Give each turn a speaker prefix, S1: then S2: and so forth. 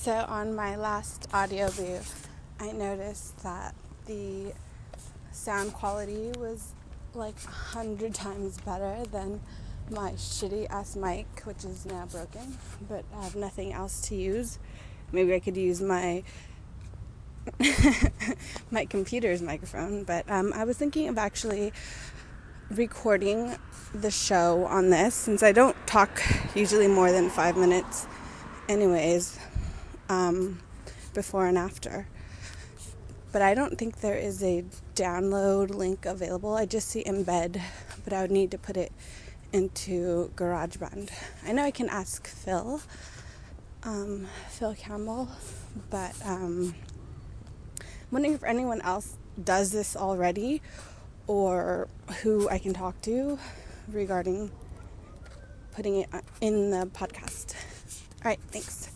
S1: So on my last audio view, I noticed that the sound quality was like 100 times better than my shitty ass mic, which is now broken, but I have nothing else to use. Maybe I could use my my computer's microphone, but I was thinking of actually recording the show on this, since I don't talk usually more than 5 minutes anyways, before and after. But I don't think there is a download link available. I just see embed, but I would need to put it into GarageBand. I know I can ask Phil Campbell, but I'm wondering if anyone else does this already or who I can talk to regarding putting it in the podcast. All right, thanks.